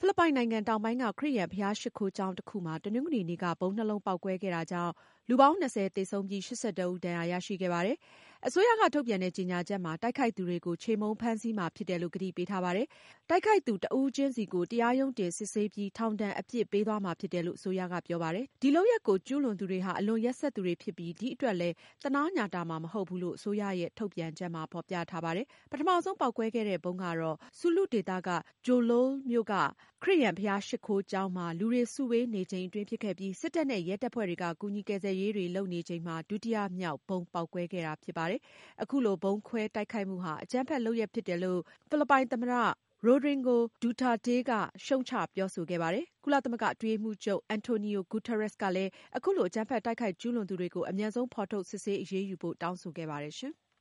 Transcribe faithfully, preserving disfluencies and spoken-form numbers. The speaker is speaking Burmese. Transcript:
ဖိလစ်ပိုင်နိုင်ငံတောင်ပိုင်းက ခရစ်ယာန်ဘုရားရှိခိုးကျောင်းတစ်ခုမှာတနင်္ဂနွေနေ့ကဗုံးနှလုံးပေါက်ကွဲခဲ့တာကြောင့်လူပေါင်း၂၀သေဆုံးပြီး၈၁ဦးဒဏ်ရာရရှိခဲ့ပါတယ်။အစိုးရကထုတ်ပြန်တဲ့ကြေညာချက်မှာတိုက်ခိုက်သူတွေကိုချေမှုန်းဖမ်းဆီးမှာဖြစ်တယ်လို့ကတိပေးထားပါတယ်။တိုက်ခိုက်သူတဦးချင်းစီကိုတရားရုံးတင်စစ်ဆေးပြီးထောင်ဒဏ်အပြစ်ပေးသွားမှာဖြစ်တယ်လို့အစိုးရကပြောပါတယ်။ဒီလုပ်ရပ်ကိုကျူးလွန်သူတွေဟာအလွန်ရက်စက်သူတွေဖြစ်ပြီးဒီအတွက်လည်းသနားညှာတာမှာမဟုတ်ဘူးလို့အစိုးရရဲ့ထုတ်ပြန်ချက်မှာဖော်ပြထားပါတယ်။ပထမဆုံးပေါက်ကွဲခဲ့တဲ့ဗုံးကတော့ဆူလုဒေသကဂျိုလိုးမြို့ကခရစ်ယာန်ဘုရားရှိခိုးကျောင်းမှာလူတွေစုဝေးနေချိန်အတွင်းဖြစ်ခဲ့ပြီးစစ်တပ်နဲ့ရဲတပ်ဖွဲ့တွေကကူညီကယ်ဆယ်ရေးတွေလုပ်နေချိန်မှာဒုတိယမြောက်ဗုံးပေါက်ကွဲခဲ့တာဖြစ်ပါတယ်။အခုလိုဗုံးခွဲတိုက်ခိုက်မှုဟာအကြမ်းဖက်လုပ်ရပ်ဖြစ်တယ်လို့ဖိလစ်ပိုင်သမ္မတရိုဒရင်ဂို ဒူတာတေးကရှုံ့ချပြောဆိုခဲ့ပါတယ်။ကုလသမဂ္ဂအတွင်းရေးမှူးချုပ်အန်တိုနီယိုဂူတာရက်စ်ကလည်းအခုလိုအကြမ်းဖက်တိုက်ခိုက်ကျူးလွန်သူတွေကိုအမြန်ဆုံးဖော်ထုတ်စစ်ဆေးအရေးယူဖို့တောင်းဆိုခဲ့ပါတယ်ရှင်။